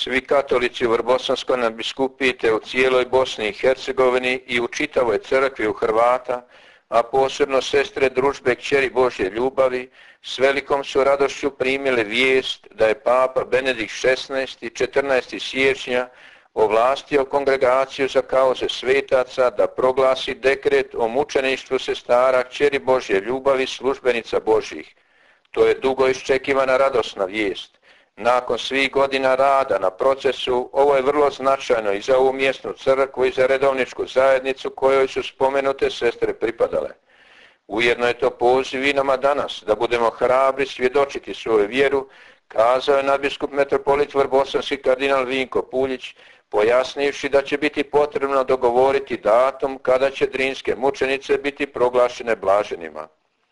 Svi katolici u Vrbosanskoj nadbiskupiji te u cijeloj Bosni i Hercegovini i u čitavoj crkvi u Hrvata, a posebno sestre družbe kćeri Božje ljubavi, s velikom su radošću primili vijest da je Papa Benedikt XVI 14. siječnja ovlastio kongregaciju za kauze svetaca da proglasi dekret o mučeništvu sestara kćeri Božje ljubavi službenica Božjih. To je dugo iščekivana radosna vijest. Nakon svih godina rada na procesu, ovo je vrlo značajno i za ovu mjesnu crkvu i za redovničku zajednicu kojoj su spomenute sestre pripadale. Ujedno je to poziv i nama danas da budemo hrabri svjedočiti svoju vjeru, kazao je nadbiskup metropolit vrbosanski kardinal Vinko Puljić, pojasnivši da će biti potrebno dogovoriti datum kada će drinske mučenice biti proglašene blaženima.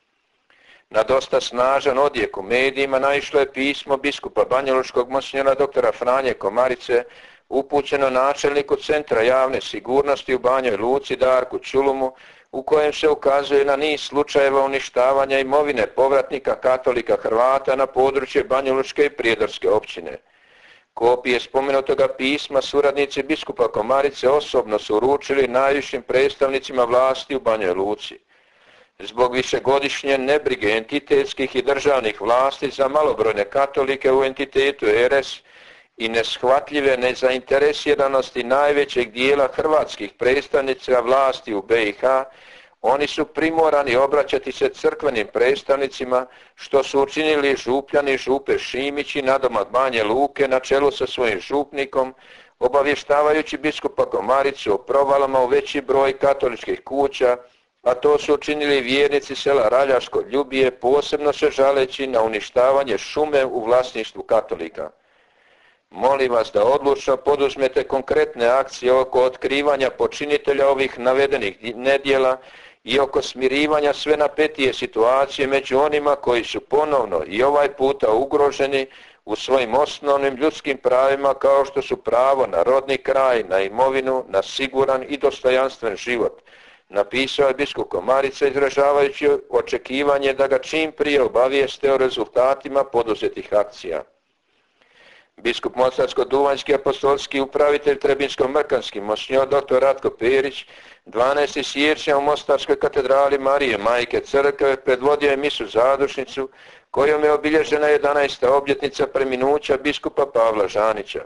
Na dosta snažan odjek u medijima naišlo je pismo biskupa banjalučkog monsinjora doktora Franje Komarice, upućeno načelniku Centra javne sigurnosti u Banjoj Luci Darku Čulumu, u kojem se ukazuje na niz slučajeva uništavanja imovine povratnika katolika Hrvata na područje Banjalučke i Prijedorske općine. Kopije spomenutoga pisma suradnici biskupa Komarice osobno su uručili najvišim predstavnicima vlasti u Banjoj Luci. Zbog višegodišnje nebrige entitetskih i državnih vlasti za malobrojne katolike u entitetu RS i neshvatljive nezainteresiranosti najvećeg dijela hrvatskih predstavnica vlasti u BiH, oni su primorani obraćati se crkvenim predstavnicima, što su učinili župljani Župe Šimići nadomak Banje Luke na čelu sa svojim župnikom, obavještavajući biskupa Komaricu o provalama u veći broj katoličkih kuća, a to su učinili vjernici sela Raljaško Ljubije, posebno se žaleći na uništavanje šume u vlasništvu katolika. Molim vas da odlučno poduzmete konkretne akcije oko otkrivanja počinitelja ovih navedenih nedjela i oko smirivanja sve napetije situacije među onima koji su ponovno i ovaj puta ugroženi u svojim osnovnim ljudskim pravima kao što su pravo na rodni kraj, na imovinu, na siguran i dostojanstven život. Napisao je biskup Komarica izražavajući očekivanje da ga čim prije obavijeste o rezultatima poduzetih akcija. Biskup Mostarsko-Duvanjski apostolski upravitelj Trebinsko-Mrkanski monsinjor dr. Ratko Perić 12. siječnja u Mostarskoj katedrali Marije Majke Crkve predvodio je misu zadušnicu kojom je obilježena 11. obljetnica preminuća biskupa Pavla Žanića.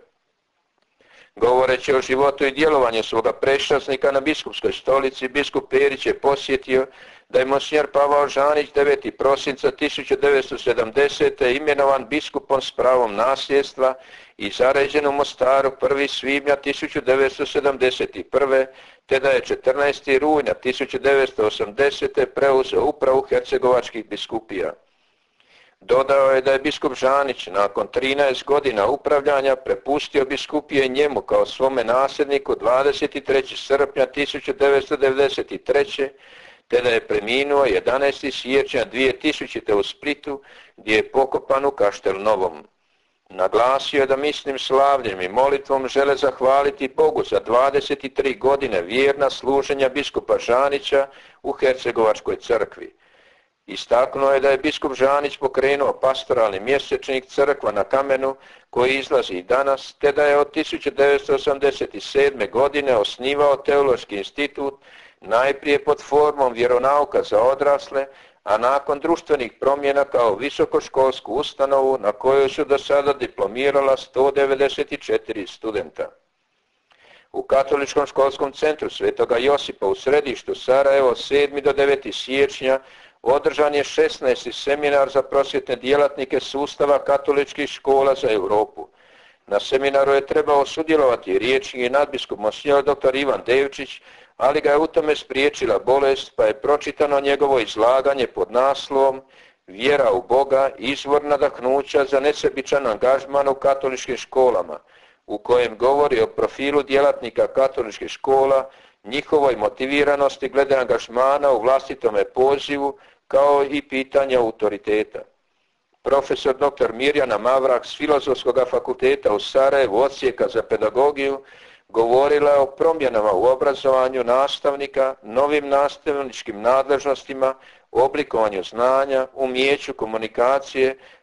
Govoreći o životu i djelovanju svoga prečasnika na biskupskoj stolici, biskup Perić je posjetio da je monsinjor Pavao Žanić 9. prosinca 1970. imenovan biskupom s pravom nasljedstva i zaređen u Mostaru 1. svibnja 1971. te da je 14. rujna 1980. preuzeo upravu hercegovačkih biskupija. Dodao je da je biskup Žanić nakon 13 godina upravljanja prepustio biskupije njemu kao svome nasljedniku 23. srpnja 1993. te da je preminuo 11. siječnja 2000. u Splitu gdje je pokopan u Kaštel Novom. Naglasio je da misnim slavljem i molitvom žele zahvaliti Bogu za 23 godine vjerna služenja biskupa Žanića u Hercegovačkoj crkvi. Istaknuo je da je biskup Žanić pokrenuo pastoralni mjesečnik Crkva na kamenu koji izlazi i danas, te da je od 1987. godine osnivao Teološki institut najprije pod formom vjeronauka za odrasle, a nakon društvenih promjena kao visokoškolsku ustanovu na kojoj su do sada diplomirala 194 studenta. U Katoličkom školskom centru Svetoga Josipa u središtu Sarajevo 7. do 9. siječnja održan je 16. seminar za prosvjetne djelatnike sustava katoličkih škola za Europu. Na seminaru je trebao sudjelovati riječnik i nadbiskup monsinjor dr. Ivan Devčić, ali ga je u tome spriječila bolest, pa je pročitano njegovo izlaganje pod naslovom Vjera u Boga, izvor nadahnuća za nesebičan angažman u katoličkim školama, u kojem govori o profilu djelatnika katoličkih škola, njihovoj motiviranosti glede angažmana u vlastitome pozivu, kao i pitanja autoriteta. Profesor dr. Mirjana Mavrak s Filozofskog fakulteta u Sarajevu odsjeka za pedagogiju govorila je o promjenama u obrazovanju nastavnika, novim nastavničkim nadležnostima, oblikovanju znanja, umijeću komunikacije,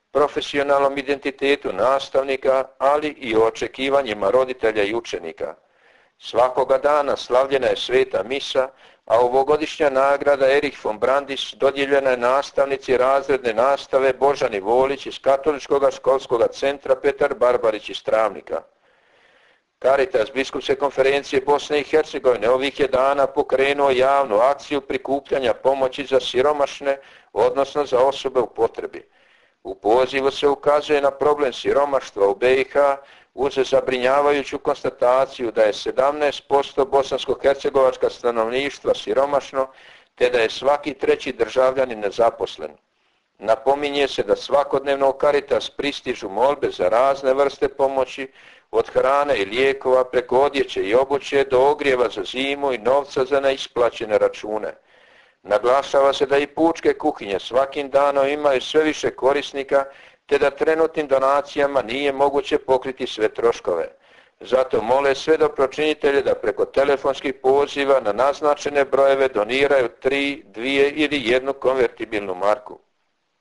profesionalnom identitetu nastavnika, ali i o očekivanjima roditelja i učenika. Svakoga dana slavljena je sveta misa, a ovogodišnja nagrada Erich von Brandis dodijeljena je nastavnici razredne nastave Božani Volić iz Katoličkog školskog centra Petar Barbarić iz Travnika. Caritas Biskupske konferencije Bosne i Hercegovine ovih je dana pokrenuo javnu akciju prikupljanja pomoći za siromašne, odnosno za osobe u potrebi. U pozivu se ukazuje na problem siromaštva u BiH uz zabrinjavajuću konstataciju da je 17% bosansko-hercegovačka stanovništva siromašno, te da je svaki treći državljanin nezaposlen. Napominje se da svakodnevno u Caritas pristižu molbe za razne vrste pomoći, od hrane i lijekova preko odjeće i obuće do ogrijeva za zimu i novca za neisplaćene račune. Naglašava se da i pučke kuhinje svakim danom imaju sve više korisnika, te da trenutnim donacijama nije moguće pokriti sve troškove. Zato mole sve dobročinitelje da preko telefonskih poziva na naznačene brojeve doniraju 3, 2 ili 1 konvertibilnu marku.